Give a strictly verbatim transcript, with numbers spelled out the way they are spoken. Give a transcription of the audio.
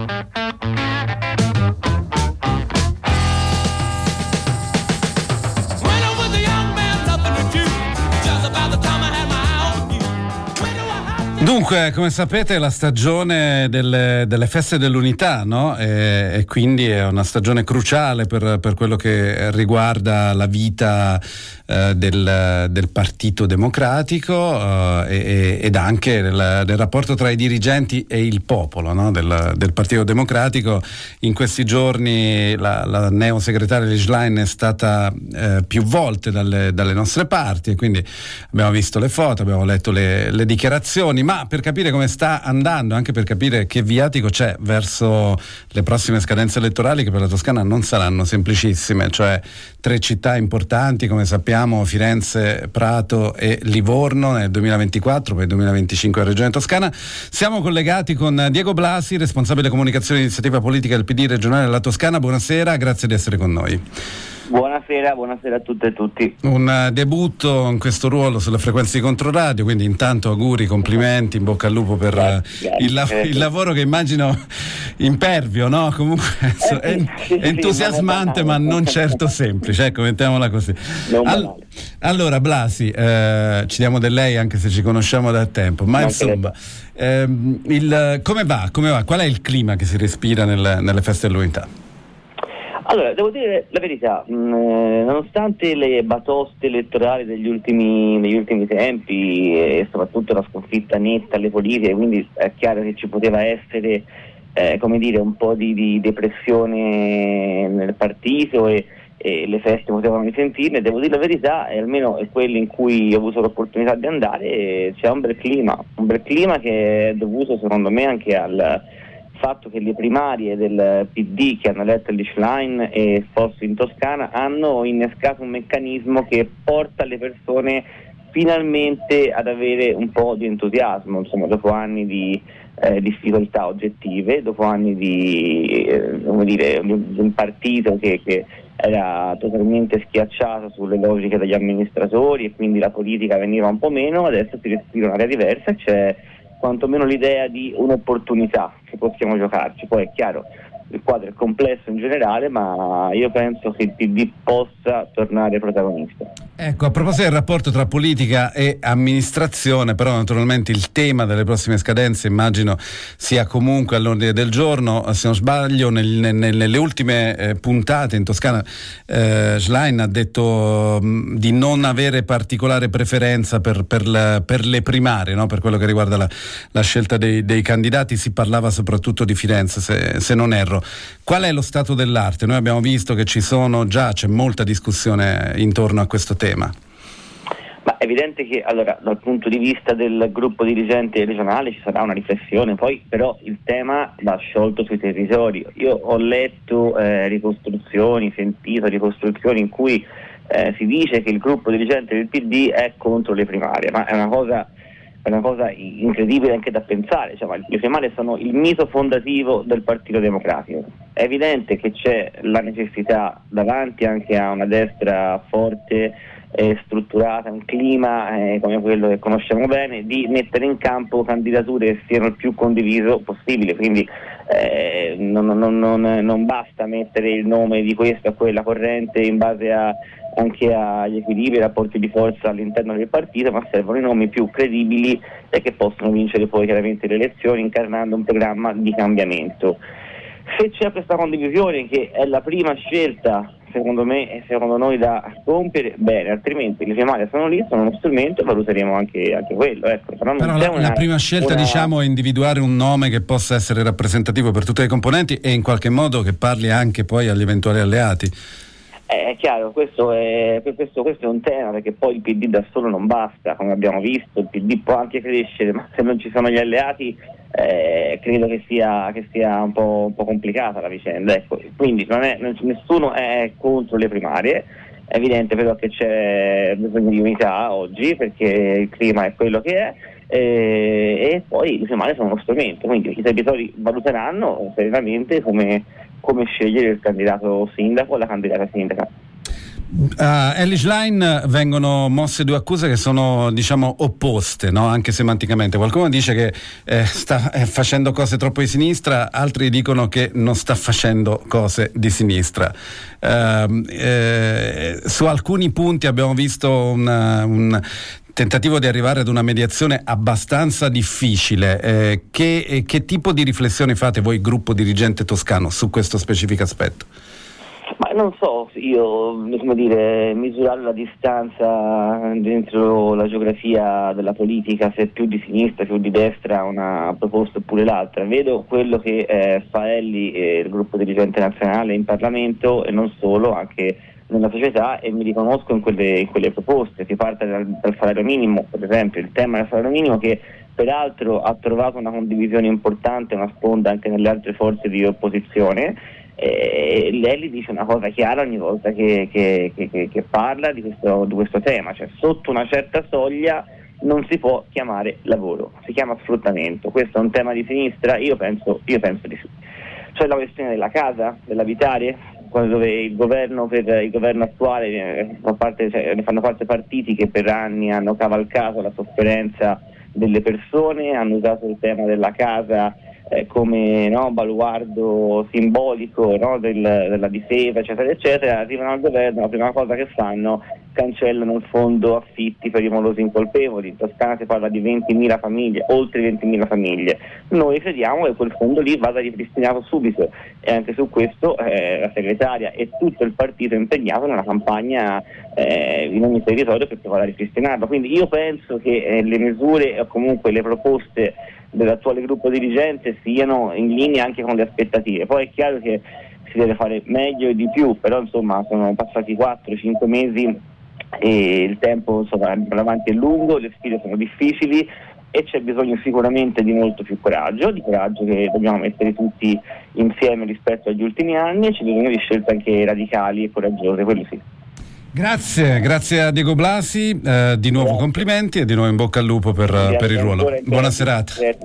Dunque, come sapete, è la stagione delle, delle feste dell'unità, no? E, e quindi è una stagione cruciale per, per quello che riguarda la vita eh, del, del Partito Democratico eh, e, ed anche del, del rapporto tra i dirigenti e il popolo, no? del, del Partito Democratico. In questi giorni la, la neosegretaria di Schlein è stata eh, più volte dalle, dalle nostre parti, e quindi abbiamo visto le foto, abbiamo letto le, le dichiarazioni, ma per capire come sta andando, anche per capire che viatico c'è verso le prossime scadenze elettorali, che per la Toscana non saranno semplicissime, cioè tre città importanti, come sappiamo, Firenze, Prato e Livorno nel duemilaventiquattro, poi duemilaventicinque la Regione Toscana. Siamo collegati con Diego Blasi, responsabile comunicazione e iniziativa politica del P D regionale della Toscana. Buonasera, grazie di essere con noi. Buonasera, buonasera a tutte e tutti. Un uh, debutto in questo ruolo sulle frequenze di Controradio, quindi intanto auguri, complimenti, in bocca al lupo per uh, il, la- il lavoro che immagino impervio, no? Comunque eh, eh, sì, è entusiasmante, sì, ma non certo semplice, ecco, mettiamola così. All- allora Blasi, eh, ci diamo del lei anche se ci conosciamo da tempo, ma non insomma ehm, il, come va? Come va? Qual è il clima che si respira nel, nelle feste dell'unità? Allora, devo dire la verità, mh, nonostante le batoste elettorali degli ultimi, negli ultimi tempi e soprattutto la sconfitta netta alle politiche, quindi è chiaro che ci poteva essere eh, come dire, un po' di, di depressione nel partito e, e le feste potevano risentirne, devo dire la verità, e almeno è quello in cui ho avuto l'opportunità di andare, c'è un bel clima, un bel clima che è dovuto secondo me anche al fatto che le primarie del P D che hanno eletto gli Schlein e Fossi in Toscana hanno innescato un meccanismo che porta le persone finalmente ad avere un po' di entusiasmo, insomma, dopo anni di eh, difficoltà oggettive, dopo anni di, eh, come dire, di un partito che, che era totalmente schiacciato sulle logiche degli amministratori e quindi la politica veniva un po' meno. Adesso si respira un'area diversa, c'è quantomeno l'idea di un'opportunità che possiamo giocarci. Poi è chiaro, il quadro è complesso in generale, ma io penso che il P D possa tornare protagonista. Ecco, a proposito del rapporto tra politica e amministrazione, però naturalmente il tema delle prossime scadenze immagino sia comunque all'ordine del giorno. Se non sbaglio, nel, nel, nelle ultime eh, puntate in Toscana eh, Schlein ha detto mh, di non avere particolare preferenza per, per, la, per le primarie, no? Per quello che riguarda la, la scelta dei, dei candidati. Si parlava soprattutto di Firenze, se, se non erro. Qual è lo stato dell'arte? Noi abbiamo visto che ci sono già, c'è molta discussione intorno a questo tema. Ma è evidente che allora dal punto di vista del gruppo dirigente regionale ci sarà una riflessione, poi però il tema va sciolto sui territori. Io ho letto eh, ricostruzioni, sentito ricostruzioni in cui eh, si dice che il gruppo dirigente del P D è contro le primarie, ma è una cosa è una cosa incredibile anche da pensare, cioè, le primarie sono il mito fondativo del Partito Democratico. È evidente che c'è la necessità davanti anche a una destra forte e strutturata, un clima eh, come quello che conosciamo bene, di mettere in campo candidature che siano il più condiviso possibile, quindi eh, non, non, non, non basta mettere il nome di questa o quella corrente in base a anche agli equilibri e rapporti di forza all'interno del partito, ma servono i nomi più credibili e che possono vincere poi chiaramente le elezioni incarnando un programma di cambiamento. Se c'è questa condivisione, che è la prima scelta secondo me e secondo noi da compiere, bene, altrimenti le primarie sono lì, sono uno strumento e valuteremo anche, anche quello. Ecco. Però, non Però c'è la, una, la prima scelta una... diciamo è individuare un nome che possa essere rappresentativo per tutte le componenti e in qualche modo che parli anche poi agli eventuali alleati. È chiaro, questo è, questo, questo è un tema, perché poi il P D da solo non basta, come abbiamo visto, il P D può anche crescere, ma se non ci sono gli alleati eh, credo che sia, che sia un po', un po' complicata la vicenda. Ecco. Quindi non è, non, nessuno è contro le primarie, è evidente però che c'è bisogno di unità oggi, perché il clima è quello che è, eh, e poi le primarie sono uno strumento, quindi i territori valuteranno serenamente come come scegliere il candidato sindaco o la candidata sindaca. A Elly Schlein vengono mosse due accuse che sono, diciamo, opposte, no? Anche semanticamente. Qualcuno dice che eh, sta eh, facendo cose troppo di sinistra, altri dicono che non sta facendo cose di sinistra. Eh, eh, su alcuni punti abbiamo visto una, un tentativo di arrivare ad una mediazione abbastanza difficile. Eh, che, eh, che tipo di riflessioni fate voi, gruppo dirigente toscano, su questo specifico aspetto? Ma non so, io, come dire, misurare la distanza dentro la geografia della politica, se più di sinistra, più di destra una proposta oppure l'altra. Vedo quello che eh, fa Elly e il gruppo dirigente nazionale in Parlamento, e non solo, anche nella società, e mi riconosco in quelle, in quelle proposte. Si parte dal, dal salario minimo, per esempio, il tema del salario minimo, che peraltro ha trovato una condivisione importante, una sponda anche nelle altre forze di opposizione. E Elly dice una cosa chiara ogni volta che, che, che, che parla di questo, di questo tema, cioè sotto una certa soglia non si può chiamare lavoro, si chiama sfruttamento. Questo è un tema di sinistra? Io penso, io penso di sì. Cioè la questione della casa, dell'abitare, dove il governo, per il governo attuale eh, fa parte, cioè, ne fanno parte partiti che per anni hanno cavalcato la sofferenza delle persone, hanno usato il tema della casa Eh, come no, baluardo simbolico, no, del, della difesa, eccetera eccetera. Arrivano al governo, la prima cosa che fanno, cancellano il fondo affitti per i morosi incolpevoli. In Toscana si parla di ventimila famiglie, oltre ventimila famiglie. Noi crediamo che quel fondo lì vada ripristinato subito, e anche su questo eh, la segretaria e tutto il partito è impegnato nella campagna eh, in ogni territorio per provare a ripristinarlo. Quindi io penso che eh, le misure o comunque le proposte dell'attuale gruppo dirigente siano in linea anche con le aspettative. Poi è chiaro che si deve fare meglio e di più, però insomma sono passati quattro cinque mesi e il tempo, insomma, avanti è lungo, le sfide sono difficili e c'è bisogno sicuramente di molto più coraggio, di coraggio che dobbiamo mettere tutti insieme rispetto agli ultimi anni, e c'è bisogno di scelte anche radicali e coraggiose, quello sì. Grazie, grazie a Diego Blasi, eh, di nuovo grazie. Complimenti e di nuovo in bocca al lupo per, per il ruolo. Buona serata.